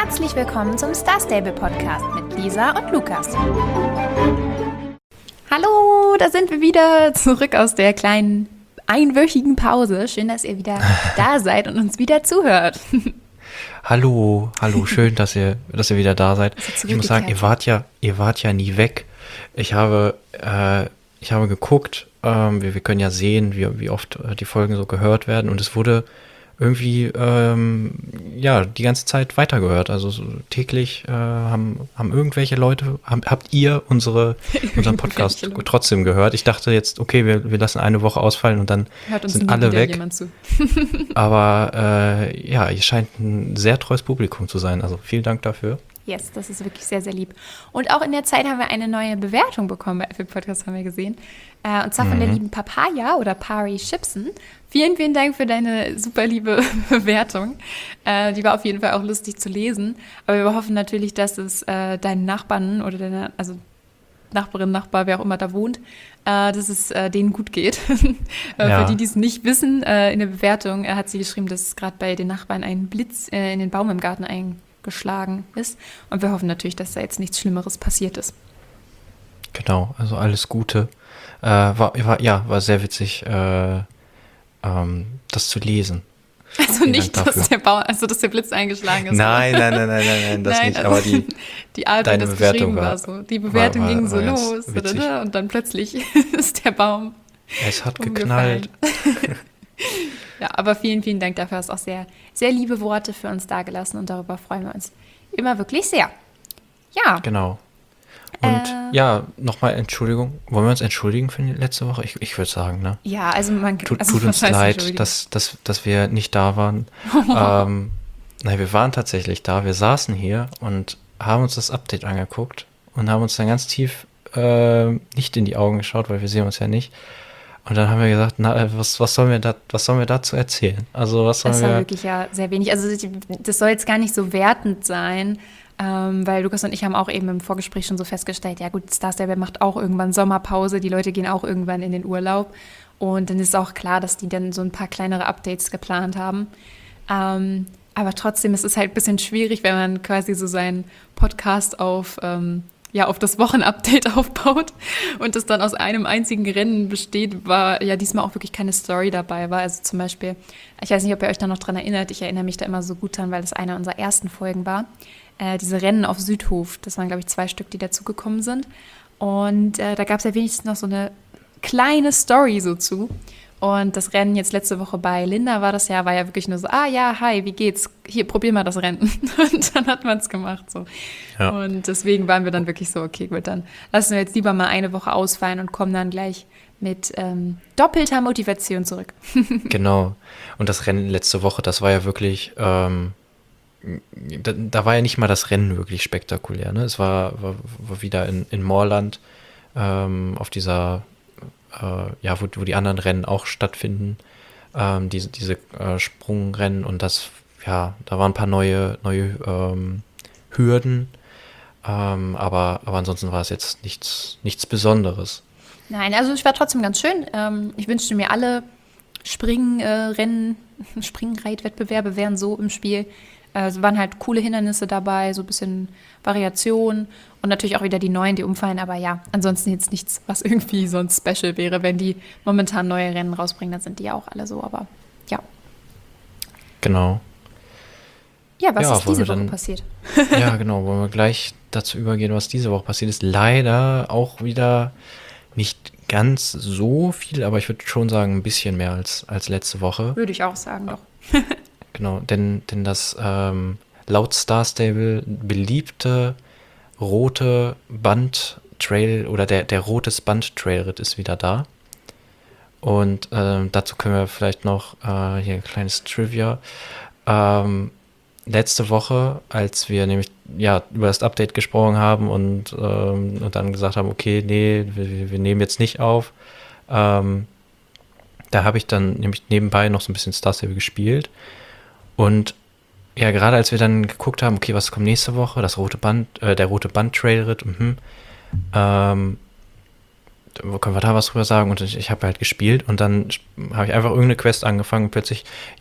Herzlich willkommen zum Star Stable Podcast mit Lisa und Lukas. Hallo, da sind wir wieder zurück aus der kleinen einwöchigen Pause. Schön, dass ihr wieder da seid und uns wieder zuhört. Hallo, schön, dass ihr wieder da seid. Ich muss sagen, ihr wart ja nie weg. Ich habe geguckt, wir können ja sehen, wie oft die Folgen so gehört werden, und es wurde irgendwie die ganze Zeit weitergehört. Also so täglich haben irgendwelche Leute, habt ihr unseren Podcast trotzdem gehört? Ich dachte jetzt, okay, wir lassen eine Woche ausfallen und dann sind alle weg. Jemand zu. Aber ihr scheint ein sehr treues Publikum zu sein. Also vielen Dank dafür. Yes, das ist wirklich sehr, sehr lieb. Und auch in der Zeit haben wir eine neue Bewertung bekommen bei Apple Podcast, haben wir gesehen. Und zwar von der lieben Papaya oder Pari Chipsen. Vielen, vielen Dank für deine super liebe Bewertung. Die war auf jeden Fall auch lustig zu lesen. Aber wir hoffen natürlich, dass es deinen Nachbarn oder deine, also Nachbarin, Nachbar, wer auch immer da wohnt, dass es denen gut geht. Für die es nicht wissen, in der Bewertung hat sie geschrieben, dass gerade bei den Nachbarn ein Blitz in den Baum im Garten eingeschlagen ist. Und wir hoffen natürlich, dass da jetzt nichts Schlimmeres passiert ist. Genau, also alles Gute. War sehr witzig, das zu lesen. Also nicht, dass der Blitz eingeschlagen ist. Nein, das nicht. Also aber die Art, deine wie das Bewertung war so. Die Bewertung ging so los und dann plötzlich ist der Baum Es hat umgefallen. geknallt. Ja, aber vielen, vielen Dank dafür. Hast auch sehr, sehr liebe Worte für uns dagelassen und darüber freuen wir uns immer wirklich sehr. Ja. Genau. Und nochmal Entschuldigung. Wollen wir uns entschuldigen für die letzte Woche? Ich würde sagen, ne? Ja, also Tut uns leid, dass wir nicht da waren. Wir waren tatsächlich da. Wir saßen hier und haben uns das Update angeguckt und haben uns dann ganz tief nicht in die Augen geschaut, weil wir sehen uns ja nicht. Und dann haben wir gesagt, was sollen wir dazu erzählen? Also das war wirklich ja sehr wenig. Also das soll jetzt gar nicht so wertend sein, weil Lukas und ich haben auch eben im Vorgespräch schon so festgestellt, ja gut, Star Stable macht auch irgendwann Sommerpause, die Leute gehen auch irgendwann in den Urlaub und dann ist auch klar, dass die dann so ein paar kleinere Updates geplant haben. Aber trotzdem ist es halt ein bisschen schwierig, wenn man quasi so seinen Podcast auf das Wochenupdate aufbaut und es dann aus einem einzigen Rennen besteht, war ja diesmal auch wirklich keine Story dabei war. Also zum Beispiel, ich weiß nicht, ob ihr euch da noch dran erinnert, ich erinnere mich da immer so gut dran, weil das eine unserer ersten Folgen war. Diese Rennen auf Südhof, das waren, glaube ich, 2 Stück, die dazugekommen sind. Und da gab es ja wenigstens noch so eine kleine Story so zu. Und das Rennen jetzt letzte Woche bei Linda war ja wirklich nur so, hi, wie geht's? Hier, probier mal das Rennen. Und dann hat man es gemacht. So. Ja. Und deswegen waren wir dann wirklich so, okay, gut, dann lassen wir jetzt lieber mal eine Woche ausfallen und kommen dann gleich mit doppelter Motivation zurück. Genau. Und das Rennen letzte Woche, das war ja wirklich, da war ja nicht mal das Rennen wirklich spektakulär. Ne? Es war wieder in Moorland auf dieser wo die anderen Rennen auch stattfinden, diese Sprungrennen, und da waren ein paar neue Hürden, aber ansonsten war es jetzt nichts Besonderes. Nein, also es war trotzdem ganz schön. Ich wünschte mir, alle Springreitwettbewerbe wären so im Spiel. Es waren halt coole Hindernisse dabei, so ein bisschen Variation und natürlich auch wieder die neuen, die umfallen. Aber ja, ansonsten jetzt nichts, was irgendwie sonst special wäre. Wenn die momentan neue Rennen rausbringen, dann sind die ja auch alle so. Aber ja. Genau. Ja, was ist diese Woche passiert? Ja, genau. Wollen wir gleich dazu übergehen, was diese Woche passiert ist. Leider auch wieder nicht ganz so viel, aber ich würde schon sagen, ein bisschen mehr als letzte Woche. Würde ich auch sagen, doch. Genau, denn das laut Star Stable beliebte rote Band-Trail oder der rotes Band-Trailritt ist wieder da. Und dazu können wir vielleicht noch hier ein kleines Trivia. Letzte Woche, als wir nämlich über das Update gesprochen haben und dann gesagt haben, okay, nee, wir nehmen jetzt nicht auf, da habe ich dann nämlich nebenbei noch so ein bisschen Star Stable gespielt. Und ja, gerade als wir dann geguckt haben, okay, was kommt nächste Woche, der rote Band-Trailritt, können wir da was drüber sagen? Und ich habe halt gespielt und dann habe ich einfach irgendeine Quest angefangen und plötzlich,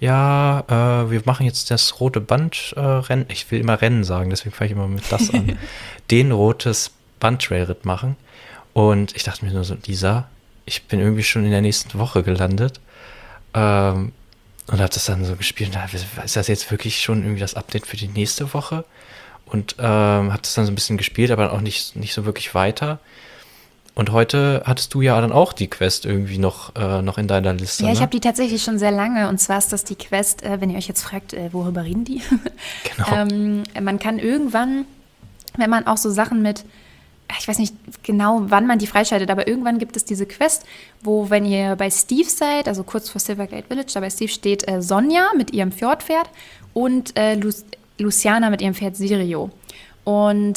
ja, wir machen jetzt das rote Band-Rennen. Ich will immer Rennen sagen, deswegen fange ich immer mit das an. Den rotes Band-Trailritt machen. Und ich dachte mir nur so, Lisa, ich bin irgendwie schon in der nächsten Woche gelandet. Und habe das dann so gespielt. Ist das jetzt wirklich schon irgendwie das Update für die nächste Woche? Und habe das dann so ein bisschen gespielt, aber auch nicht so wirklich weiter. Und heute hattest du ja dann auch die Quest irgendwie noch in deiner Liste. Ja, ich ne? habe die tatsächlich schon sehr lange. Und zwar ist das die Quest, wenn ihr euch jetzt fragt, worüber reden die? Genau. Man kann irgendwann, wenn man auch so Sachen mit, ich weiß nicht genau, wann man die freischaltet, aber irgendwann gibt es diese Quest, wo, wenn ihr bei Steve seid, also kurz vor Silverglade Village, da bei Steve steht Sonja mit ihrem Fjordpferd und Luciana mit ihrem Pferd Sirio. Und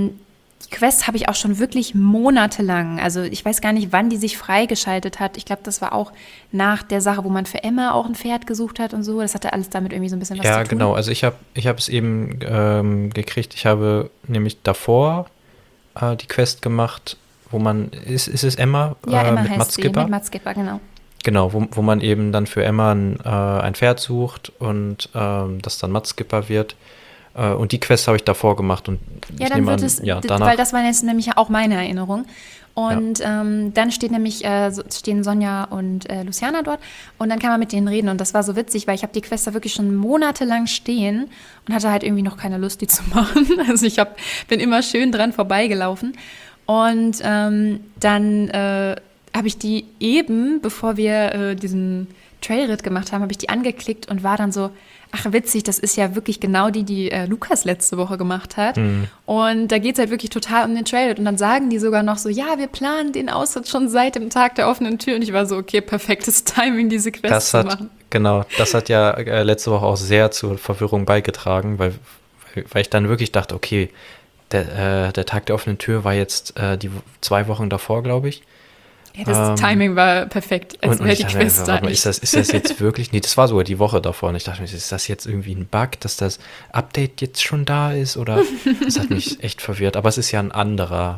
die Quest habe ich auch schon wirklich monatelang. Also ich weiß gar nicht, wann die sich freigeschaltet hat. Ich glaube, das war auch nach der Sache, wo man für Emma auch ein Pferd gesucht hat und so. Das hatte alles damit irgendwie so ein bisschen was zu tun. Ja, genau. Also ich hab es eben gekriegt. Ich habe nämlich davor die Quest gemacht, wo man, ist es Emma? Ja, Emma mit heißt Mats sie, Skipper? mit Mats Skipper, genau. Genau, wo man eben dann für Emma ein Pferd sucht und das dann Mats Skipper wird. Und die Quest habe ich davor gemacht. Und Ja, ich dann nehme wird an, es, ja, danach. weil das war jetzt nämlich auch meine Erinnerung. Und dann steht nämlich, stehen Sonja und Luciana dort und dann kann man mit denen reden und das war so witzig, weil ich habe die Quest da wirklich schon monatelang stehen und hatte halt irgendwie noch keine Lust, die zu machen. Also bin immer schön dran vorbeigelaufen und dann habe ich die eben, bevor wir diesen Trailritt gemacht haben, habe ich die angeklickt und war dann so, ach witzig, das ist ja wirklich genau die Lukas letzte Woche gemacht hat. Mhm. Und da geht es halt wirklich total um den Trailritt. Und dann sagen die sogar noch so, ja, wir planen den Austritt schon seit dem Tag der offenen Tür. Und ich war so, okay, perfektes Timing, diese Quest zu machen. Genau, das hat ja letzte Woche auch sehr zur Verwirrung beigetragen, weil ich dann wirklich dachte, okay, der Tag der offenen Tür war jetzt die 2 Wochen davor, glaube ich. Ja, das Timing war perfekt. Und ich dachte mir, ist das jetzt wirklich? Nee, das war sogar die Woche davor. Und ich dachte mir, ist das jetzt irgendwie ein Bug, dass das Update jetzt schon da ist? Oder das hat mich echt verwirrt. Aber es ist ja ein anderer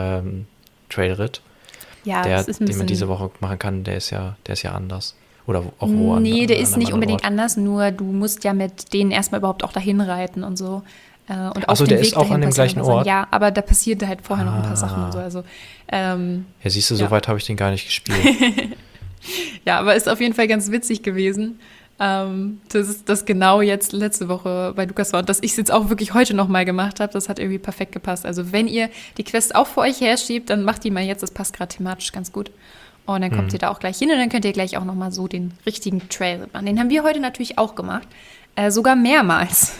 Trailritt, ja, den man diese Woche machen kann. Der ist ja anders. Oder auch wo Nee, der ist nicht unbedingt anders, nur du musst ja mit denen erstmal überhaupt auch dahin reiten und so. Und also der ist auch an dem gleichen Ort? Ja, aber da passierte halt vorher noch ein paar Sachen und so. Also, ja, siehst du, so weit habe ich den gar nicht gespielt. Ja, aber ist auf jeden Fall ganz witzig gewesen, dass das genau jetzt letzte Woche bei Lukas war und dass ich es jetzt auch wirklich heute nochmal gemacht habe. Das hat irgendwie perfekt gepasst. Also wenn ihr die Quest auch vor euch herschiebt, dann macht die mal jetzt. Das passt gerade thematisch ganz gut. Und dann kommt ihr da auch gleich hin und dann könnt ihr gleich auch nochmal so den richtigen Trail machen. Den haben wir heute natürlich auch gemacht. Sogar mehrmals.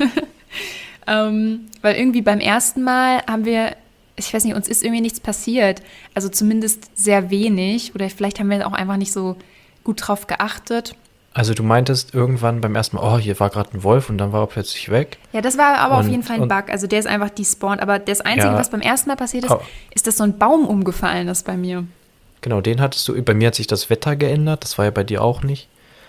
Weil irgendwie beim ersten Mal haben wir, ich weiß nicht, uns ist irgendwie nichts passiert. Also zumindest sehr wenig. Oder vielleicht haben wir auch einfach nicht so gut drauf geachtet. Also du meintest irgendwann beim ersten Mal, hier war gerade ein Wolf und dann war er plötzlich weg. Ja, das war aber auf jeden Fall ein Bug. Also der ist einfach despawned. Aber das Einzige, was beim ersten Mal passiert ist, ist, dass so ein Baum umgefallen ist bei mir. Genau, den hattest du. Bei mir hat sich das Wetter geändert. Das war ja bei dir auch nicht.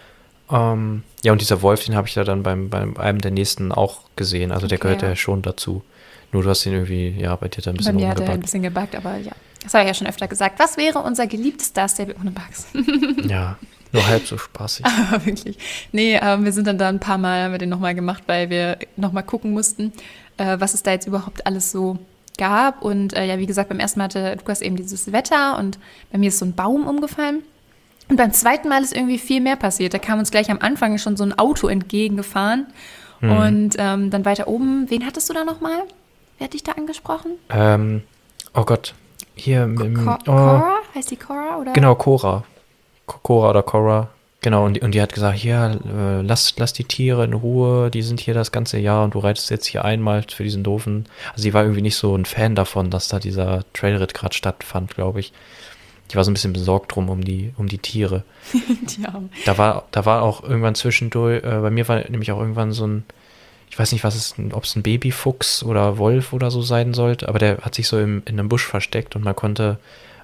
Ja, und dieser Wolf, den habe ich ja dann beim einem der nächsten auch gesehen. Also der gehört ja schon dazu. Nur du hast ihn irgendwie, bei dir da ein bisschen umgebuggt. Bei mir hat er ein bisschen gebuggt, aber ja. Das habe ich ja schon öfter gesagt. Was wäre unser geliebtes Star Stable ohne Bugs? Ja, nur halb so spaßig. Aber wirklich. Nee, wir sind dann da ein paar Mal, haben wir den nochmal gemacht, weil wir nochmal gucken mussten, was es da jetzt überhaupt alles so gab. Und wie gesagt, beim ersten Mal hatte Lukas eben dieses Wetter und bei mir ist so ein Baum umgefallen. Und beim zweiten Mal ist irgendwie viel mehr passiert. Da kam uns gleich am Anfang schon so ein Auto entgegengefahren. Und dann weiter oben, wen hattest du da nochmal? Wer hat dich da angesprochen? Oh Gott, hier. Cora? Heißt die Cora? Oder? Genau, Cora. Cora oder Cora. Genau, und die hat gesagt, hier, lass die Tiere in Ruhe, die sind hier das ganze Jahr und du reitest jetzt hier einmal für diesen doofen. Also sie war irgendwie nicht so ein Fan davon, dass da dieser Trailritt gerade stattfand, glaube ich. Die war so ein bisschen besorgt drum um die Tiere. Da war auch irgendwann zwischendurch, bei mir war nämlich auch irgendwann so ein, ich weiß nicht, ob es ein Babyfuchs oder Wolf oder so sein sollte, aber der hat sich so in einem Busch versteckt und man konnte,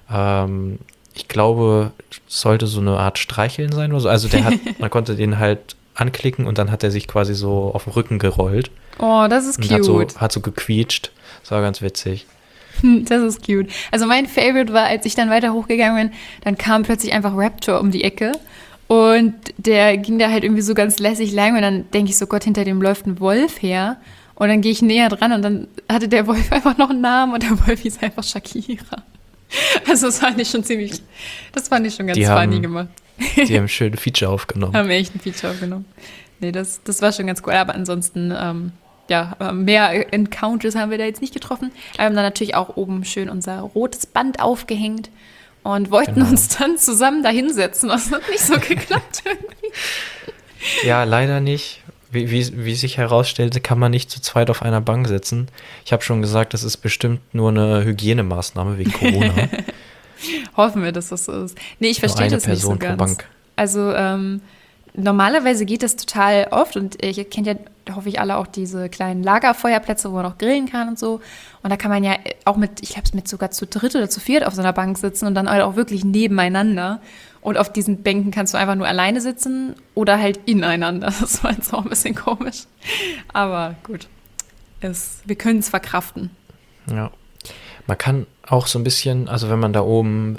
ich glaube, es sollte so eine Art Streicheln sein oder so. Also man konnte den halt anklicken und dann hat er sich quasi so auf den Rücken gerollt. Oh, das ist cute. Hat so gequietscht. Das war ganz witzig. Das ist cute. Also mein Favorite war, als ich dann weiter hochgegangen bin, dann kam plötzlich einfach Raptor um die Ecke und der ging da halt irgendwie so ganz lässig lang und dann denke ich so, Gott, hinter dem läuft ein Wolf her und dann gehe ich näher dran und dann hatte der Wolf einfach noch einen Namen und der Wolf hieß einfach Shakira. Also das fand ich schon ganz funny gemacht. Die haben schöne Feature aufgenommen. Haben echt ein Feature aufgenommen. Nee, das war schon ganz cool, aber ansonsten mehr Encounters haben wir da jetzt nicht getroffen. Aber wir haben dann natürlich auch oben schön unser rotes Band aufgehängt und wollten uns dann zusammen da hinsetzen. Das hat nicht so geklappt irgendwie. Ja, leider nicht. Wie sich herausstellte, kann man nicht zu zweit auf einer Bank sitzen. Ich habe schon gesagt, das ist bestimmt nur eine Hygienemaßnahme wegen Corona. Hoffen wir, dass das so ist. Nee, ich verstehe das nicht so ganz. Bank. Also normalerweise geht das total oft und ihr kennt ja, hoffe ich, alle auch diese kleinen Lagerfeuerplätze, wo man auch grillen kann und so. Und da kann man ja auch mit sogar zu dritt oder zu viert auf so einer Bank sitzen und dann auch wirklich nebeneinander. Und auf diesen Bänken kannst du einfach nur alleine sitzen oder halt ineinander. Das war jetzt auch ein bisschen komisch. Aber gut, wir können es verkraften. Ja, man kann auch so ein bisschen, also wenn man da oben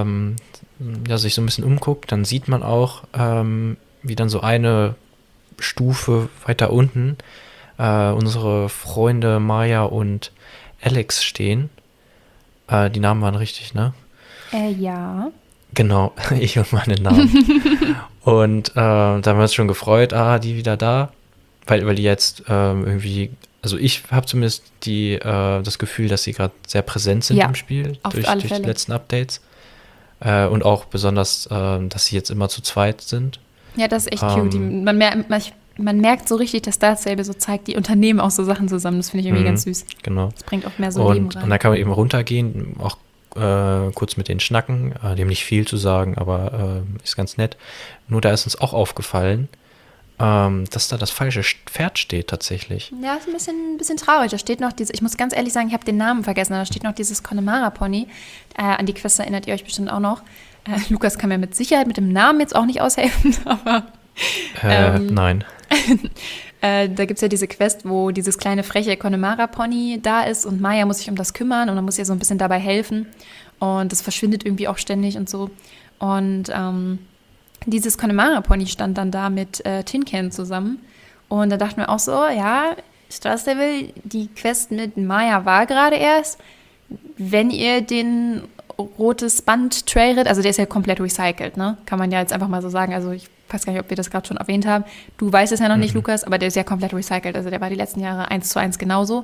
sich so ein bisschen umguckt, dann sieht man auch, wie dann so eine Stufe weiter unten unsere Freunde Maya und Alex stehen. Die Namen waren richtig, ne? Ja. Genau, ich und meine Namen. Und da haben wir uns schon gefreut, die wieder da, weil die jetzt irgendwie, also ich habe zumindest das Gefühl, dass sie gerade sehr präsent sind im Spiel durch die letzten Updates. Und auch besonders, dass sie jetzt immer zu zweit sind. Ja, das ist echt cute. Man merkt so richtig, dass Darth Sable so zeigt, die Unternehmen auch so Sachen zusammen. Das finde ich irgendwie ganz süß. Genau. Das bringt auch mehr so Leben rein. Und da kann man eben runtergehen, auch kurz mit denen schnacken. Die haben nicht viel zu sagen, aber ist ganz nett. Nur da ist uns auch aufgefallen, dass da das falsche Pferd steht tatsächlich. Ja, ist ein bisschen traurig. Da steht noch ich muss ganz ehrlich sagen, ich habe den Namen vergessen, da steht noch dieses Connemara-Pony. An die Quest erinnert ihr euch bestimmt auch noch. Lukas kann mir mit Sicherheit mit dem Namen jetzt auch nicht aushelfen, aber nein. Da gibt es ja diese Quest, wo dieses kleine freche Connemara-Pony da ist und Maya muss sich um das kümmern und man muss ihr so ein bisschen dabei helfen und das verschwindet irgendwie auch ständig und so. Und dieses Connemara-Pony stand dann da mit Tin Can zusammen und da dachten wir auch so, ja, Star Stable, die Quest mit Maya war gerade erst, wenn ihr den rotes Band Trailrit, also der ist ja komplett recycelt, ne? Kann man ja jetzt einfach mal so sagen, also ich weiß gar nicht, ob wir das gerade schon erwähnt haben. Du weißt es ja noch nicht, Lukas, aber der ist ja komplett recycelt. Also der war die letzten Jahre 1:1 genauso.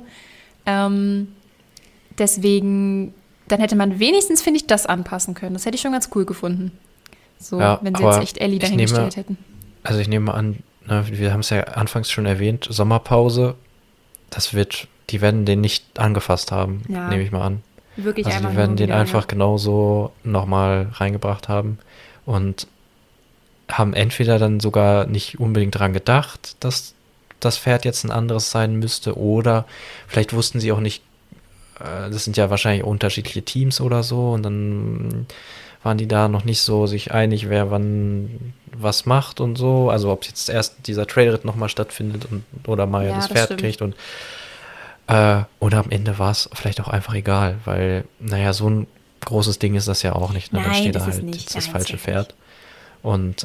Deswegen, dann hätte man wenigstens, finde ich, das anpassen können. Das hätte ich schon ganz cool gefunden. So, ja, wenn sie jetzt echt Ellie dahingestellt hätten. Also ich nehme an, wir haben es ja anfangs schon erwähnt, Sommerpause, die werden den nicht angefasst haben, nehme ich mal an. Wirklich also einfach die werden den einfach genauso nochmal reingebracht haben und haben entweder dann sogar nicht unbedingt dran gedacht, dass das Pferd jetzt ein anderes sein müsste oder vielleicht wussten sie auch nicht, das sind ja wahrscheinlich unterschiedliche Teams oder so und dann waren die da noch nicht so sich einig, wer wann was macht und so, also ob jetzt erst dieser Trailritt nochmal stattfindet oder Maya das Pferd stimmt. Kriegt und oder am Ende war es vielleicht auch einfach egal, weil, so ein großes Ding ist das ja auch nicht. Ne? Nein, dann steht das da halt nicht, das falsche Pferd. Und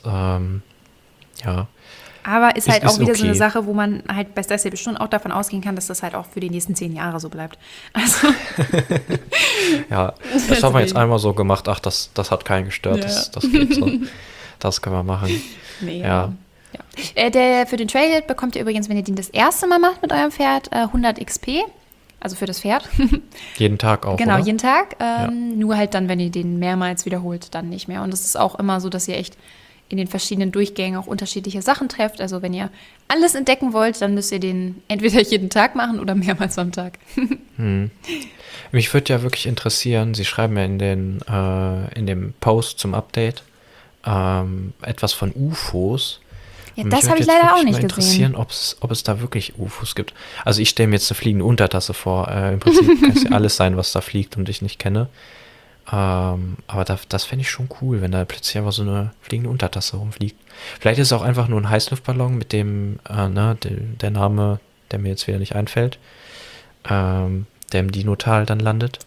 Aber ist halt auch wieder okay. So eine Sache, wo man halt bei Star Stable schon auch davon ausgehen kann, dass das halt auch für die nächsten 10 Jahre so bleibt. Also ja, das haben wir jetzt einmal so gemacht, das hat keinen gestört, das geht so. Das können wir machen. Nee, ja. Für den Trail bekommt ihr übrigens, wenn ihr den das erste Mal macht mit eurem Pferd, 100 XP, also für das Pferd. Jeden Tag auch, Genau, oder? jeden Tag. Nur halt dann, wenn ihr den mehrmals wiederholt, dann nicht mehr. Und es ist auch immer so, dass ihr echt in den verschiedenen Durchgängen auch unterschiedliche Sachen trefft. Also wenn ihr alles entdecken wollt, dann müsst ihr den entweder jeden Tag machen oder mehrmals am Tag. Mich würde ja wirklich interessieren, Sie schreiben ja in dem Post zum Update etwas von UFOs. Ja, das habe ich leider auch nicht gesehen. Interessieren, ob es da wirklich UFOs gibt. Also ich stelle mir jetzt eine fliegende Untertasse vor. Im Prinzip kann es ja alles sein, was da fliegt und ich nicht kenne. Aber das fände ich schon cool, wenn da plötzlich einfach so eine fliegende Untertasse rumfliegt. Vielleicht ist es auch einfach nur ein Heißluftballon mit dem, der Name, der mir jetzt wieder nicht einfällt, der im Dinotal dann landet.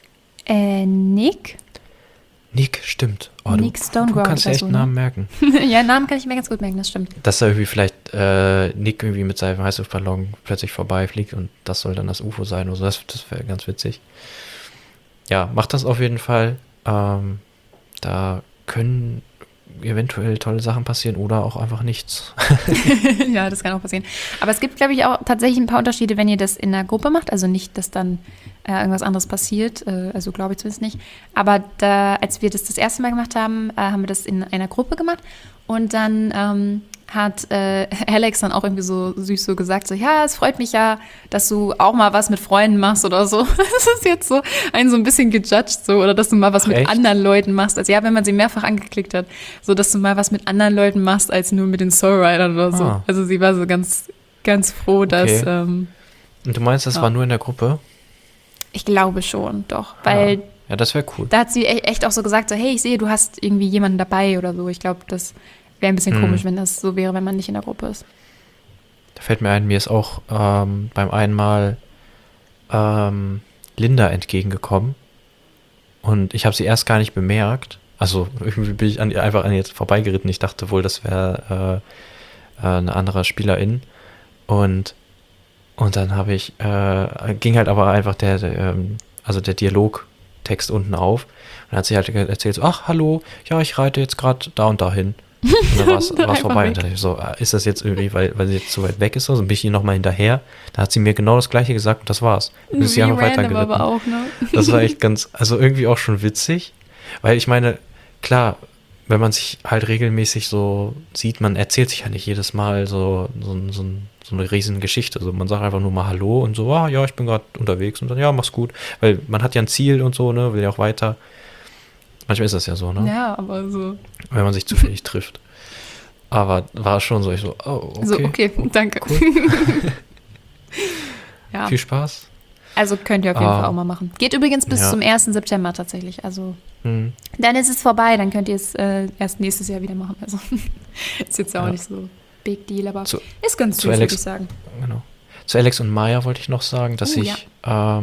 Nick. Nick, stimmt. Nick Stoneground. Du kannst echt so, Namen merken. Ja, Namen kann ich mir ganz gut merken, das stimmt. Dass da irgendwie vielleicht Nick irgendwie mit seinem Heißluftballon plötzlich vorbeifliegt und das soll dann das UFO sein oder so. Das wäre ganz witzig. Ja, macht das auf jeden Fall. Da können eventuell tolle Sachen passieren oder auch einfach nichts. Ja, das kann auch passieren. Aber es gibt, glaube ich, auch tatsächlich ein paar Unterschiede, wenn ihr das in einer Gruppe macht. Also nicht, dass dann irgendwas anderes passiert. Also glaube ich zumindest nicht. Aber als wir das erste Mal gemacht haben, haben wir das in einer Gruppe gemacht. Und dann hat Alex dann auch irgendwie so süß so gesagt, so, ja, es freut mich ja, dass du auch mal was mit Freunden machst oder so. Das ist jetzt so ein bisschen gejudged so, oder dass du mal was mit anderen Leuten machst. Also ja, wenn man sie mehrfach angeklickt hat, so, dass du mal was mit anderen Leuten machst, als nur mit den Soulridern oder so. Ah. Also sie war so ganz, ganz froh, dass... Und du meinst, das war nur in der Gruppe? Ich glaube schon, doch, weil... Ja, das wäre cool. Da hat sie echt auch so gesagt, so, hey, ich sehe, du hast irgendwie jemanden dabei oder so. Ich glaube, das wäre ein bisschen komisch, wenn das so wäre, wenn man nicht in der Gruppe ist. Da fällt mir ein, mir ist auch beim einmal Linda entgegengekommen und ich habe sie erst gar nicht bemerkt. Also irgendwie bin ich einfach an ihr jetzt vorbeigeritten. Ich dachte wohl, das wäre eine andere Spielerin. Und dann habe ich, ging halt aber einfach der Dialogtext unten auf. Und dann hat sie halt erzählt, so, ach, hallo, ja, ich reite jetzt gerade da und dahin. Und dann war es vorbei. Und dann dachte ich so, ist das jetzt irgendwie, weil sie jetzt so weit weg ist? Also bin ich ihr nochmal hinterher. Da hat sie mir genau das Gleiche gesagt und das war's. Und ist sie einfach weitergeritten. Aber auch, ne? Das war echt also irgendwie auch schon witzig. Weil ich meine, klar, wenn man sich halt regelmäßig so sieht, man erzählt sich ja nicht jedes Mal so eine riesen Geschichte. Also man sagt einfach nur mal Hallo und so, ja, ich bin gerade unterwegs und dann, ja, mach's gut. Weil man hat ja ein Ziel und so, ne, will ja auch weiter. Manchmal ist das ja so, ne? Ja, aber so. Wenn man sich zufällig trifft. Aber war schon so, ich so, oh, okay. So, okay, danke. Cool. Ja. Viel Spaß. Also könnt ihr auf jeden Fall auch mal machen. Geht übrigens bis zum 1. September tatsächlich. Also dann ist es vorbei, dann könnt ihr es erst nächstes Jahr wieder machen. Also ist jetzt auch nicht so big deal, aber ist ganz süß, würde ich sagen. Genau. Zu Alex und Maya wollte ich noch sagen, dass ich da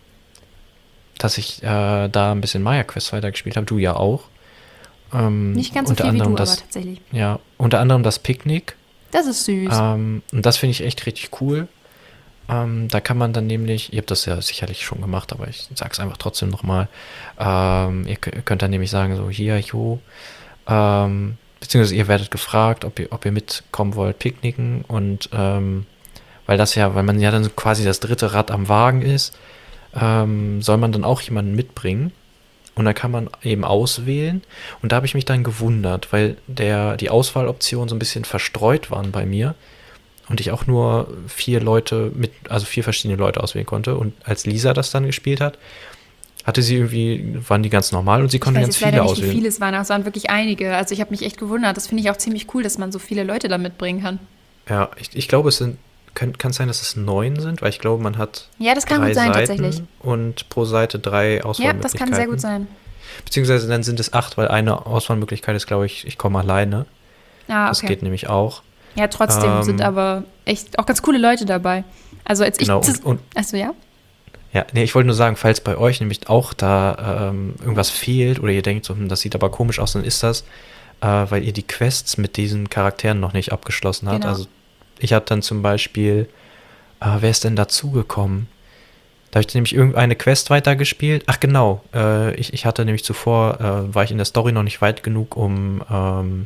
ein bisschen Maya-Quest weitergespielt habe. Du ja auch. Nicht ganz so viel wie du, aber tatsächlich. Ja, unter anderem das Picknick. Das ist süß. Und das finde ich echt richtig cool. Da kann man dann nämlich, ihr habt das ja sicherlich schon gemacht, aber ich sage es einfach trotzdem nochmal, ihr könnt dann nämlich sagen, so hier, beziehungsweise ihr werdet gefragt, ob ihr mitkommen wollt, picknicken und weil man ja dann quasi das dritte Rad am Wagen ist, soll man dann auch jemanden mitbringen und dann kann man eben auswählen und da habe ich mich dann gewundert, weil die Auswahloptionen so ein bisschen verstreut waren bei mir und ich auch nur 4 verschiedene Leute auswählen konnte und als Lisa das dann gespielt hat, waren die ganz normal und sie konnte ganz viele auswählen. Ich weiß nicht, wie viele es waren, aber es waren wirklich einige. Also ich habe mich echt gewundert. Das finde ich auch ziemlich cool, dass man so viele Leute da mitbringen kann. Ja, ich glaube, kann es sein, dass es 9 sind, weil ich glaube, man hat das kann 3 gut sein, Seiten tatsächlich. Und pro Seite 3 Auswahlmöglichkeiten. Ja, das kann sehr gut sein. Beziehungsweise dann sind es 8, weil eine Auswahlmöglichkeit ist, glaube ich komme alleine. Ah, okay. Das geht nämlich auch. Ja, trotzdem sind aber echt auch ganz coole Leute dabei. Also als genau, achso, ja? Ja, nee, ich wollte nur sagen, falls bei euch nämlich auch da irgendwas fehlt oder ihr denkt, so, das sieht aber komisch aus, dann ist das, weil ihr die Quests mit diesen Charakteren noch nicht abgeschlossen habt. Genau. Also ich habe dann zum Beispiel, wer ist denn dazugekommen? Da habe ich nämlich irgendeine Quest weitergespielt. Ach genau, ich hatte nämlich zuvor, war ich in der Story noch nicht weit genug, um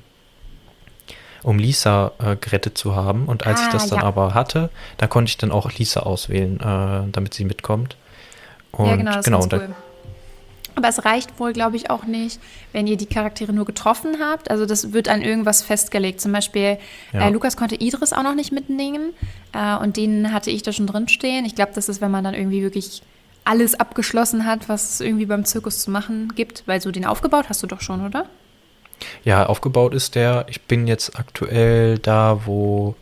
Lisa gerettet zu haben. Und als ich das dann aber hatte, da konnte ich dann auch Lisa auswählen, damit sie mitkommt. Und ja, genau, das ist cool. Aber es reicht wohl, glaube ich, auch nicht, wenn ihr die Charaktere nur getroffen habt. Also das wird an irgendwas festgelegt. Zum Beispiel, Lukas konnte Idris auch noch nicht mitnehmen. Und den hatte ich da schon drin stehen. Ich glaube, das ist, wenn man dann irgendwie wirklich alles abgeschlossen hat, was es irgendwie beim Zirkus zu machen gibt. Weil so den aufgebaut hast du doch schon, oder? Ja, aufgebaut ist der. Ich bin jetzt aktuell da, wo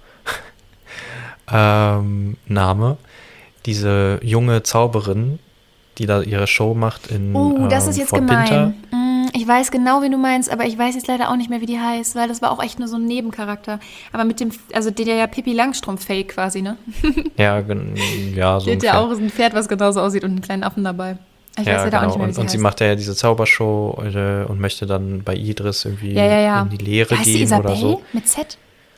Name, diese junge Zauberin, die da ihre Show macht in das ist jetzt gemein. Ich weiß genau, wie du meinst, aber ich weiß jetzt leider auch nicht mehr, wie die heißt, weil das war auch echt nur so ein Nebencharakter. Aber mit dem, also der ja Pippi Langstrumpf-Fake quasi, ne? Ja, so die hat ja auch ein Pferd, was genauso aussieht und einen kleinen Affen dabei. Ich Ja, weiß leider auch genau. nicht mehr, wie sie Und sie heißt. macht ja diese Zaubershow und möchte dann bei Idris irgendwie Ja. in die Lehre Heißt die gehen Isabel oder so. mit Z?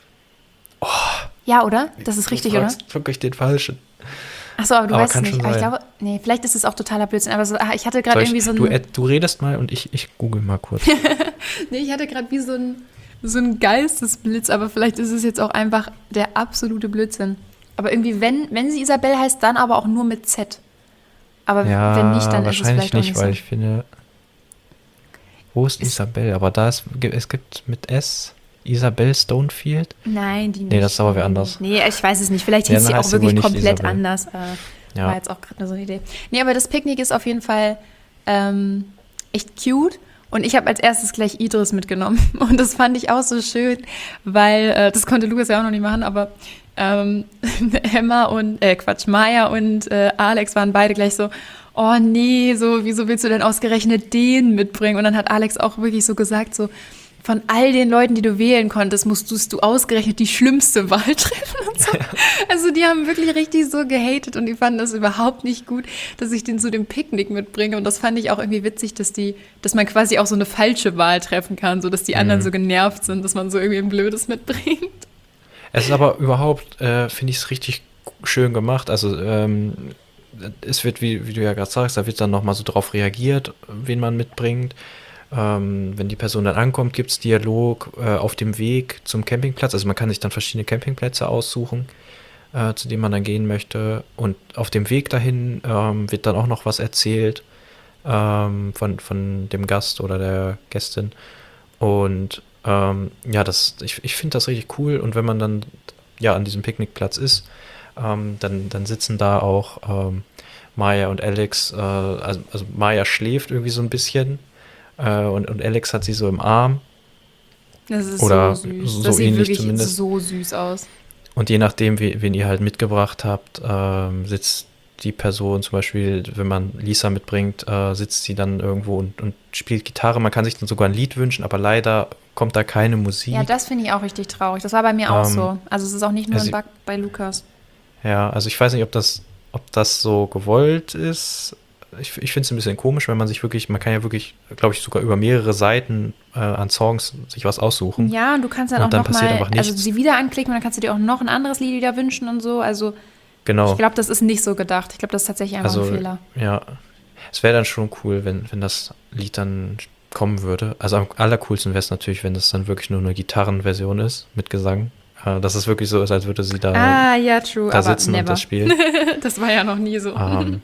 Ja, oder? Das ist richtig, Du oder? fragst wirklich den Falschen. Achso, aber du Aber weißt es kann nicht. schon Aber ich sein. glaube, nee, vielleicht ist es auch totaler Blödsinn. Aber so, ich hatte gerade Soll irgendwie ich, so du, ein. du redest mal und ich google mal kurz. Nee, ich hatte gerade wie so ein Geistesblitz, aber vielleicht ist es jetzt auch einfach der absolute Blödsinn. Aber irgendwie, wenn sie Isabel heißt, dann aber auch nur mit Z. Aber Ja, wenn nicht, dann ist es wahrscheinlich vielleicht auch nicht, nicht weil so. ich finde, wo ist Isabel? Aber es gibt mit S Isabel Stonefield. Nein, die nicht. Nee, das ist aber wer anders. Nee, ich weiß es nicht. Vielleicht Ja, hieß dann sie auch heißt sie wohl wirklich nicht komplett Isabel. anders. Ja. War jetzt auch gerade nur so eine Idee. Nee, aber das Picknick ist auf jeden Fall echt cute. Und ich habe als erstes gleich Idris mitgenommen. Und das fand ich auch so schön, weil, das konnte Lukas ja auch noch nicht machen, aber Maya und Alex waren beide gleich so, oh nee, so, wieso willst du denn ausgerechnet den mitbringen? Und dann hat Alex auch wirklich so gesagt, so, von all den Leuten, die du wählen konntest, musstest du ausgerechnet die schlimmste Wahl treffen und so. Also die haben wirklich richtig so gehatet und die fanden das überhaupt nicht gut, dass ich den zu dem Picknick mitbringe. Und das fand ich auch irgendwie witzig, dass man quasi auch so eine falsche Wahl treffen kann, so dass die anderen so genervt sind, dass man so irgendwie ein Blödes mitbringt. Es ist aber überhaupt, finde ich es richtig schön gemacht. Also es wird, wie du ja gerade sagst, da wird dann nochmal so drauf reagiert, wen man mitbringt. Wenn die Person dann ankommt, gibt es Dialog auf dem Weg zum Campingplatz. Also man kann sich dann verschiedene Campingplätze aussuchen, zu denen man dann gehen möchte. Und auf dem Weg dahin wird dann auch noch was erzählt von dem Gast oder der Gästin. Und ja, ich finde das richtig cool. Und wenn man dann ja an diesem Picknickplatz ist, dann sitzen da auch Maya und Alex. Also Maya schläft irgendwie so ein bisschen. Und Alex hat sie so im Arm. Das ist Oder so süß. so Das sieht ähnlich wirklich zumindest. so süß aus. Und je nachdem, wen ihr halt mitgebracht habt, sitzt die Person zum Beispiel, wenn man Lisa mitbringt, sitzt sie dann irgendwo und spielt Gitarre. Man kann sich dann sogar ein Lied wünschen, aber leider kommt da keine Musik. Ja, das finde ich auch richtig traurig. Das war bei mir auch so. Also es ist auch nicht nur ein Bug bei Lukas. Ja, also ich weiß nicht, ob das so gewollt ist. Ich finde es ein bisschen komisch, wenn man kann ja wirklich, glaube ich, sogar über mehrere Seiten an Songs sich was aussuchen. Ja, und du kannst dann Und auch dann noch passiert mal, einfach nichts. also sie wieder anklicken und dann kannst du dir auch noch ein anderes Lied wieder wünschen und so. Also Genau. ich glaube, das ist nicht so gedacht. Ich glaube, das ist tatsächlich einfach ein Fehler. Ja, es wäre dann schon cool, wenn das Lied dann kommen würde. Also am allercoolsten wäre es natürlich, wenn das dann wirklich nur eine Gitarrenversion ist mit Gesang. Dass es wirklich so ist, als würde sie da, Ja, true, da aber sitzen never. und das spielen. Das war ja noch nie so.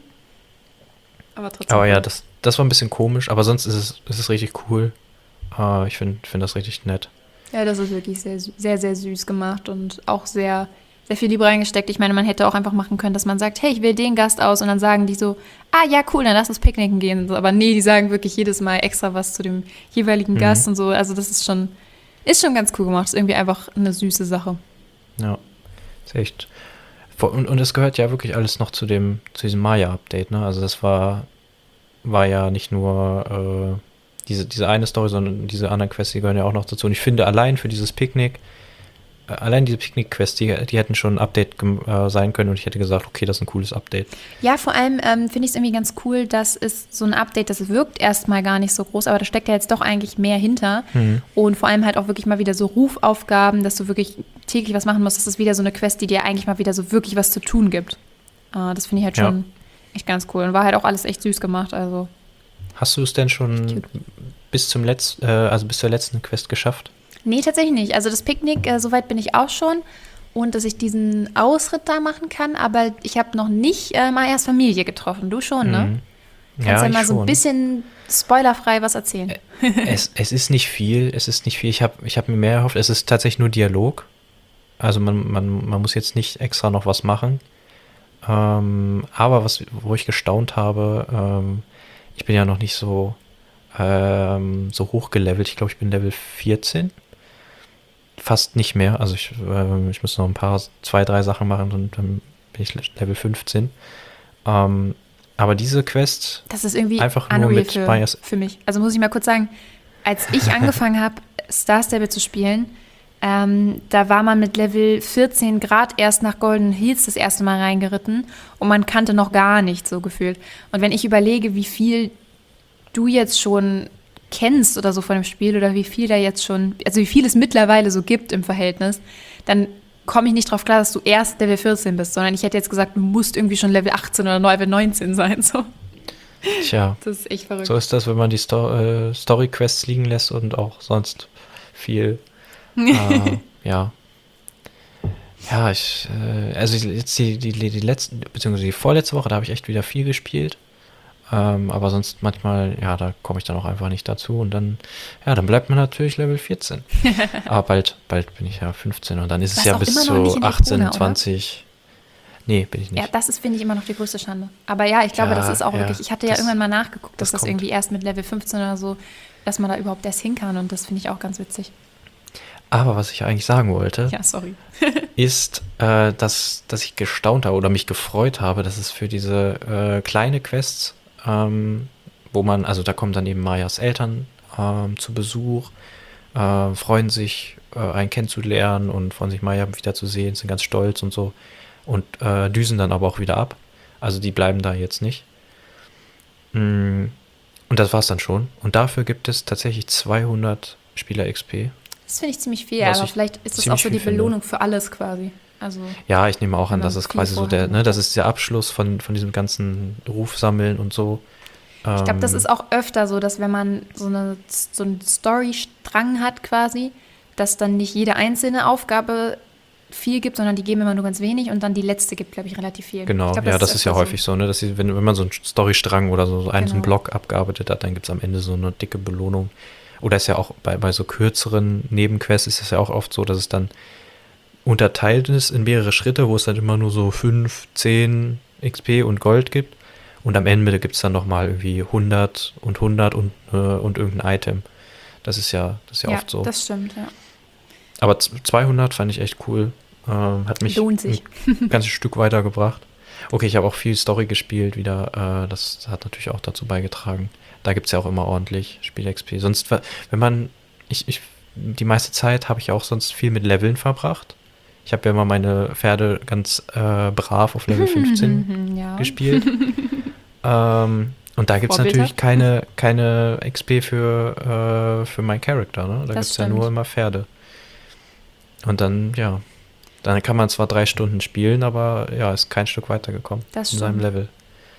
Aber trotzdem. Aber ja, cool. das war ein bisschen komisch, aber sonst ist es richtig cool. Ich find das richtig nett. Ja, das ist wirklich sehr, sehr, sehr süß gemacht und auch sehr, sehr viel Liebe reingesteckt. Ich meine, man hätte auch einfach machen können, dass man sagt, hey, ich wähle den Gast aus und dann sagen die so, ja, cool, dann lass uns picknicken gehen. Aber nee, die sagen wirklich jedes Mal extra was zu dem jeweiligen Gast und so. Also das ist schon ganz cool gemacht. Ist irgendwie einfach eine süße Sache. Ja, ist echt. Und es gehört ja wirklich alles noch zu diesem Maya-Update, ne? Also das war ja nicht nur diese eine Story, sondern diese anderen Quests, die gehören ja auch noch dazu. Und ich finde, allein für dieses Picknick, allein diese Picknick-Quests, die hätten schon ein Update sein können und ich hätte gesagt, okay, das ist ein cooles Update. Ja, vor allem finde ich es irgendwie ganz cool, dass es so ein Update, das wirkt erstmal gar nicht so groß, aber da steckt ja jetzt doch eigentlich mehr hinter. Und vor allem halt auch wirklich mal wieder so Rufaufgaben, dass du wirklich täglich was machen musst. Das ist wieder so eine Quest, die dir eigentlich mal wieder so wirklich was zu tun gibt. Das finde ich halt schon echt ganz cool. Und war halt auch alles echt süß gemacht, also. Hast du es denn schon bis zur letzten Quest geschafft? Nee, tatsächlich nicht. Also das Picknick, soweit bin ich auch schon. Und dass ich diesen Ausritt da machen kann, aber ich habe noch nicht Mayas Familie getroffen. Du schon, ne? Kannst ja mal so ein bisschen spoilerfrei was erzählen. Es ist nicht viel, Ich hab mir mehr erhofft. Es ist tatsächlich nur Dialog. Also man muss jetzt nicht extra noch was machen. Aber wo ich gestaunt habe, ich bin ja noch nicht so hochgelevelt. Ich glaube, ich bin Level 14. Fast nicht mehr. Also ich muss noch 2, 3 Sachen machen und dann bin ich Level 15. Aber diese Quest das ist irgendwie einfach nur mit für mich. Also muss ich mal kurz sagen, als ich angefangen habe, Star Stable zu spielen, Da war man mit Level 14 Grad erst nach Golden Hills das erste Mal reingeritten und man kannte noch gar nichts so gefühlt. Und wenn ich überlege, wie viel du jetzt schon kennst oder so von dem Spiel oder wie viel da jetzt schon, also wie viel es mittlerweile so gibt im Verhältnis, dann komme ich nicht drauf klar, dass du erst Level 14 bist, sondern ich hätte jetzt gesagt, du musst irgendwie schon Level 18 oder Level 19 sein. So. Tja, das ist echt verrückt. So ist das, wenn man die Story-Quests liegen lässt und auch sonst viel. Ja. Ja, also jetzt die letzte, beziehungsweise die vorletzte Woche, da habe ich echt wieder viel gespielt. Aber sonst manchmal, ja, da komme ich dann auch einfach nicht dazu und dann bleibt man natürlich Level 14. Aber bald bin ich ja 15 und dann ist es ja bis zu 18, Epona, 20. Nee, bin ich nicht. Ja, das ist, finde ich, immer noch die größte Schande. Aber ja, ich glaube, das ist auch wirklich, ich hatte ja irgendwann mal nachgeguckt, dass das irgendwie erst mit Level 15 oder so, dass man da überhaupt erst hin kann und das finde ich auch ganz witzig. Aber was ich eigentlich sagen wollte, ist, dass ich gestaunt habe oder mich gefreut habe, dass es für diese kleine Quests, wo man, also da kommen dann eben Mayas Eltern zu Besuch, freuen sich, einen kennenzulernen und freuen sich, Maya wiederzusehen, sind ganz stolz und so und düsen dann aber auch wieder ab. Also die bleiben da jetzt nicht. Und das war's dann schon. Und dafür gibt es tatsächlich 200 Spieler-XP. Das finde ich ziemlich viel, aber vielleicht ist das auch so die Belohnung für alles quasi. Also, ja, ich nehme auch an, dass es quasi so das ist der Abschluss von diesem ganzen Rufsammeln und so. Ich glaube, das ist auch öfter so, dass wenn man so einen Storystrang hat quasi, dass dann nicht jede einzelne Aufgabe viel gibt, sondern die geben immer nur ganz wenig und dann die letzte gibt, glaube ich, relativ viel. Genau, das ist ja häufig so, ne, dass wenn man so einen Storystrang oder so einen Block abgearbeitet hat, dann gibt es am Ende so eine dicke Belohnung. Oder ist ja auch bei so kürzeren Nebenquests ist es ja auch oft so, dass es dann unterteilt ist in mehrere Schritte, wo es dann immer nur so 5, 10 XP und Gold gibt. Und am Ende gibt es dann nochmal irgendwie 100 und 100 und irgendein Item. Das ist ja oft so. Ja, das stimmt, ja. Aber 200 fand ich echt cool. Hat mich Lohnt sich. ein ganzes Stück weitergebracht. Okay, ich habe auch viel Story gespielt wieder. Das hat natürlich auch dazu beigetragen. Da gibt es ja auch immer ordentlich Spiel-XP. Sonst, wenn man, die meiste Zeit habe ich auch sonst viel mit Leveln verbracht. Ich habe ja immer meine Pferde ganz brav auf Level 15 gespielt. Und da gibt es natürlich keine XP für meinen Charakter. Ne? Da gibt es ja nur immer Pferde. Und dann kann man zwar 3 Stunden spielen, aber ist kein Stück weitergekommen in seinem Level.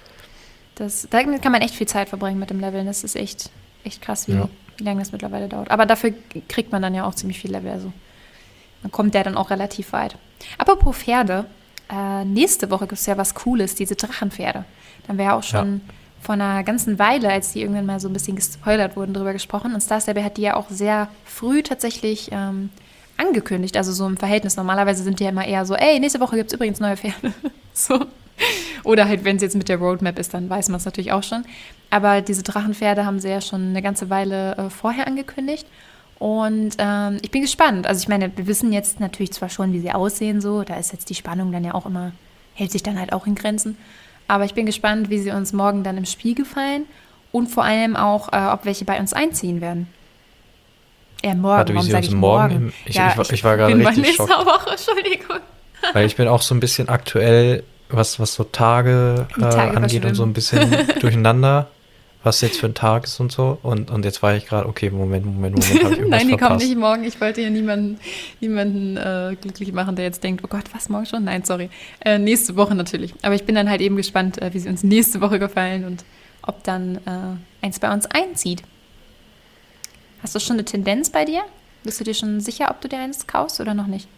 Da kann man echt viel Zeit verbringen mit dem Leveln. Das ist echt krass, wie lange das mittlerweile dauert. Aber dafür kriegt man dann ja auch ziemlich viel Level. Also man kommt ja dann auch relativ weit. Apropos Pferde, nächste Woche gibt es ja was Cooles, diese Drachenpferde. Da haben wir ja auch schon vor einer ganzen Weile, als die irgendwann mal so ein bisschen gespoilert wurden, drüber gesprochen. Und Star Stable hat die ja auch sehr früh tatsächlich angekündigt, also so im Verhältnis. Normalerweise sind die ja immer eher so, nächste Woche gibt es übrigens neue Pferde. So. Oder halt, wenn es jetzt mit der Roadmap ist, dann weiß man es natürlich auch schon. Aber diese Drachenpferde haben sie ja schon eine ganze Weile vorher angekündigt. Und ich bin gespannt. Also ich meine, wir wissen jetzt natürlich zwar schon, wie sie aussehen so. Da ist jetzt die Spannung dann ja auch immer, hält sich dann halt auch in Grenzen. Aber ich bin gespannt, wie sie uns morgen dann im Spiel gefallen. Und vor allem auch, ob welche bei uns einziehen werden. Morgen, warte, warum sage ich morgen? Ich war gerade richtig schockiert. Woche, Entschuldigung. Weil ich bin auch so ein bisschen aktuell, was so Tage angeht und so ein bisschen durcheinander, was jetzt für ein Tag ist und so. Und jetzt war ich gerade, okay, Moment, habe ich irgendwas Nein, die verpasst. kommen nicht morgen. Ich wollte hier niemanden glücklich machen, der jetzt denkt, oh Gott, was, morgen schon? Nein, sorry. Nächste Woche natürlich. Aber ich bin dann halt eben gespannt, wie sie uns nächste Woche gefallen und ob dann eins bei uns einzieht. Hast du schon eine Tendenz bei dir? Bist du dir schon sicher, ob du dir eins kaufst oder noch nicht?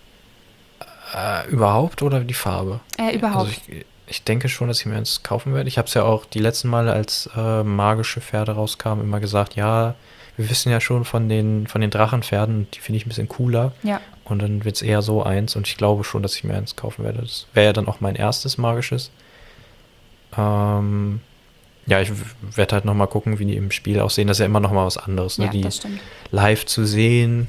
Überhaupt oder die Farbe? Überhaupt. Also ich denke schon, dass ich mir eins kaufen werde. Ich habe es ja auch die letzten Male, als magische Pferde rauskamen, immer gesagt, ja, wir wissen ja schon von den Drachenpferden, die finde ich ein bisschen cooler. Ja. Und dann wird es eher so eins und ich glaube schon, dass ich mir eins kaufen werde. Das wäre ja dann auch mein erstes magisches. Ja, ich werde halt nochmal gucken, wie die im Spiel aussehen. Das ist ja immer nochmal was anderes, ne? Ja, Die das stimmt. live zu sehen.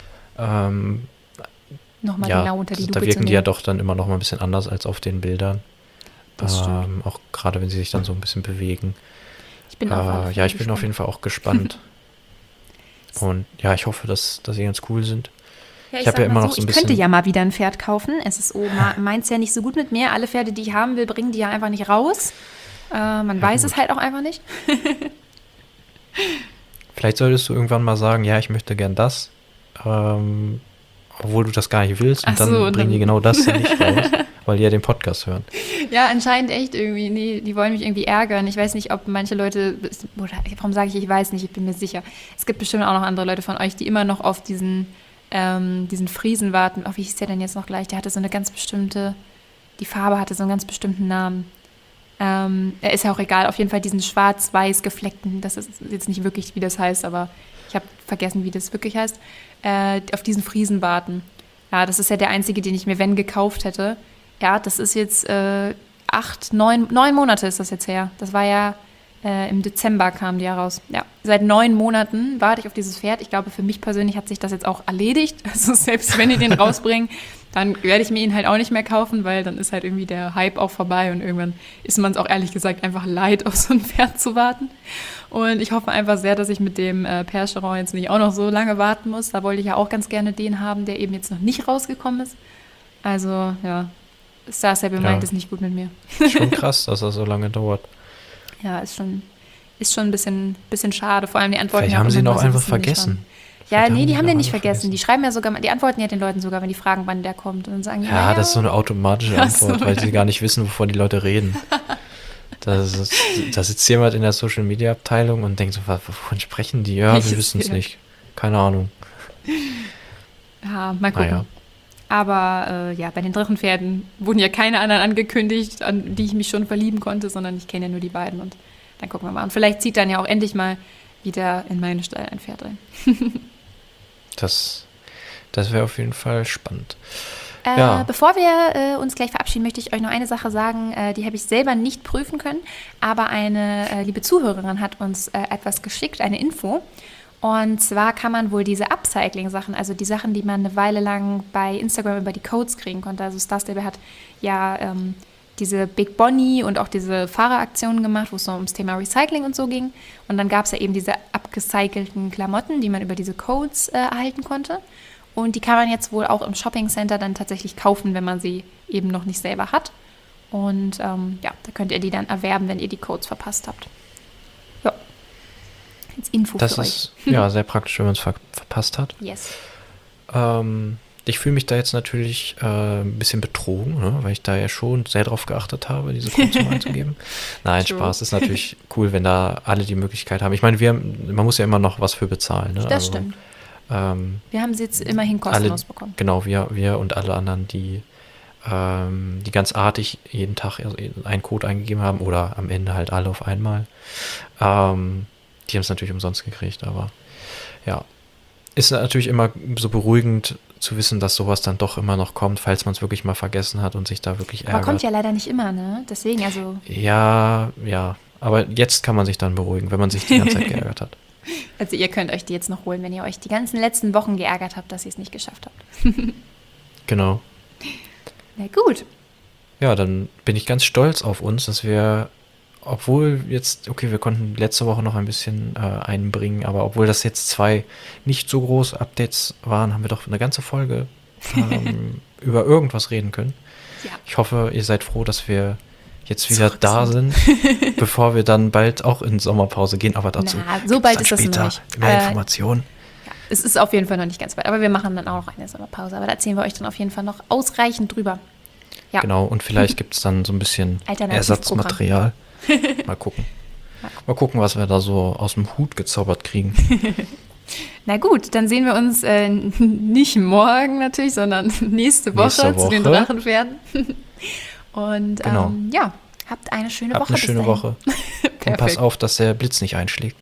Nochmal genau unter die Lupe da zu wirken die nehmen. ja doch dann immer noch mal ein bisschen anders als auf den Bildern. Das stimmt. Auch gerade, wenn sie sich dann so ein bisschen bewegen. Ich bin auf jeden Fall auch gespannt. Und ja, ich hoffe, dass sie ganz cool sind. Ja, ich habe ja immer noch so ein bisschen. Ich könnte ja mal wieder ein Pferd kaufen. Es ist meins ja nicht so gut mit mir. Alle Pferde, die ich haben will, bringen die ja einfach nicht raus. Man weiß es halt auch einfach nicht. Vielleicht solltest du irgendwann mal sagen, ja, ich möchte gern das, obwohl du das gar nicht willst. Und dann bringen die genau das dann nicht raus, weil die ja den Podcast hören. Ja, anscheinend echt irgendwie. Nee, die wollen mich irgendwie ärgern. Ich weiß nicht, ob manche Leute, oder warum sage ich weiß nicht, ich bin mir sicher. Es gibt bestimmt auch noch andere Leute von euch, die immer noch auf diesen Friesen warten. Wie hieß der denn jetzt noch gleich? Der hatte so eine ganz bestimmte, die Farbe hatte so einen ganz bestimmten Namen. Ist ja auch egal, auf jeden Fall diesen schwarz-weiß gefleckten, das ist jetzt nicht wirklich, wie das heißt, aber ich habe vergessen, wie das wirklich heißt, auf diesen Friesen warten. Ja, das ist ja der einzige, den ich mir, wenn, gekauft hätte. Ja, das ist jetzt 9 Monate ist das jetzt her. Das war ja, im Dezember kam die ja raus. Ja, seit 9 Monaten warte ich auf dieses Pferd. Ich glaube, für mich persönlich hat sich das jetzt auch erledigt. Also selbst wenn die den rausbringen, dann werde ich mir ihn halt auch nicht mehr kaufen, weil dann ist halt irgendwie der Hype auch vorbei und irgendwann ist man es auch ehrlich gesagt einfach leid, auf so ein Pferd zu warten. Und ich hoffe einfach sehr, dass ich mit dem Percheron jetzt nicht auch noch so lange warten muss. Da wollte ich ja auch ganz gerne den haben, der eben jetzt noch nicht rausgekommen ist. Also, ja, Star Stable meint es nicht gut mit mir. Schon krass, dass das so lange dauert. Ja, ist schon ein bisschen schade. Vor allem die Antworten. Vielleicht haben sie ihn auch einfach vergessen. Ja, nee, die haben den nicht vergessen. Die schreiben ja sogar, die antworten ja den Leuten sogar, wenn die fragen, wann der kommt. Und dann sagen die, ja, das ist so eine automatische Antwort, weil sie gar nicht wissen, wovon die Leute reden. Da sitzt jemand in der Social-Media-Abteilung und denkt so, wovon sprechen die? Ja, wir wissen es nicht. Keine Ahnung. Ja, mal gucken. Ja. Aber bei den Drachenpferden wurden ja keine anderen angekündigt, an die ich mich schon verlieben konnte, sondern ich kenne ja nur die beiden. Und dann gucken wir mal. Und vielleicht zieht dann ja auch endlich mal wieder in meine Stall ein Pferd rein. Das wäre auf jeden Fall spannend. Bevor wir uns gleich verabschieden, möchte ich euch noch eine Sache sagen, die habe ich selber nicht prüfen können, aber eine liebe Zuhörerin hat uns etwas geschickt, eine Info. Und zwar kann man wohl diese Upcycling-Sachen, also die Sachen, die man eine Weile lang bei Instagram über die Codes kriegen konnte. Also Star Stable hat ja diese Big Bonnie und auch diese Fahreraktionen gemacht, wo es so ums Thema Recycling und so ging. Und dann gab es ja eben diese abgecycelten Klamotten, die man über diese Codes erhalten konnte. Und die kann man jetzt wohl auch im Shopping-Center dann tatsächlich kaufen, wenn man sie eben noch nicht selber hat. Und da könnt ihr die dann erwerben, wenn ihr die Codes verpasst habt. Ja, als Info für euch. Das ist ja sehr praktisch, wenn man es verpasst hat. Yes. Ich fühle mich da jetzt natürlich ein bisschen betrogen, ne, weil ich da ja schon sehr drauf geachtet habe, diese Codes mal einzugeben. Nein, True. Spaß. Ist natürlich cool, wenn da alle die Möglichkeit haben. Ich meine, man muss ja immer noch was für bezahlen. Ne? Das stimmt. Wir haben sie jetzt immerhin kostenlos bekommen. Genau, wir und alle anderen, die ganz artig jeden Tag einen Code eingegeben haben oder am Ende halt alle auf einmal. Die haben es natürlich umsonst gekriegt, aber ja. Ist natürlich immer so beruhigend zu wissen, dass sowas dann doch immer noch kommt, falls man es wirklich mal vergessen hat und sich da wirklich ärgert. Aber kommt ja leider nicht immer, ne? Deswegen, also... Ja, aber jetzt kann man sich dann beruhigen, wenn man sich die ganze Zeit geärgert hat. Also ihr könnt euch die jetzt noch holen, wenn ihr euch die ganzen letzten Wochen geärgert habt, dass ihr es nicht geschafft habt. Genau. Na gut. Ja, dann bin ich ganz stolz auf uns, dass wir, obwohl jetzt, okay, wir konnten letzte Woche noch ein bisschen einbringen, aber obwohl das jetzt 2 nicht so große Updates waren, haben wir doch eine ganze Folge über irgendwas reden können. Ja. Ich hoffe, ihr seid froh, dass wir jetzt wieder da sind, bevor wir dann bald auch in Sommerpause gehen, aber dazu so bald ist das noch nicht. Mehr Informationen. Ja, es ist auf jeden Fall noch nicht ganz bald, aber wir machen dann auch noch eine Sommerpause, aber da erzählen wir euch dann auf jeden Fall noch ausreichend drüber. Ja. Genau, und vielleicht gibt es dann so ein bisschen Ersatzmaterial. Mal gucken. Mal gucken, was wir da so aus dem Hut gezaubert kriegen. Na gut, dann sehen wir uns nicht morgen natürlich, sondern nächste Woche zu den Drachenpferden. Und genau. habt eine schöne Woche. Habt eine schöne Woche. Und pass auf, dass der Blitz nicht einschlägt.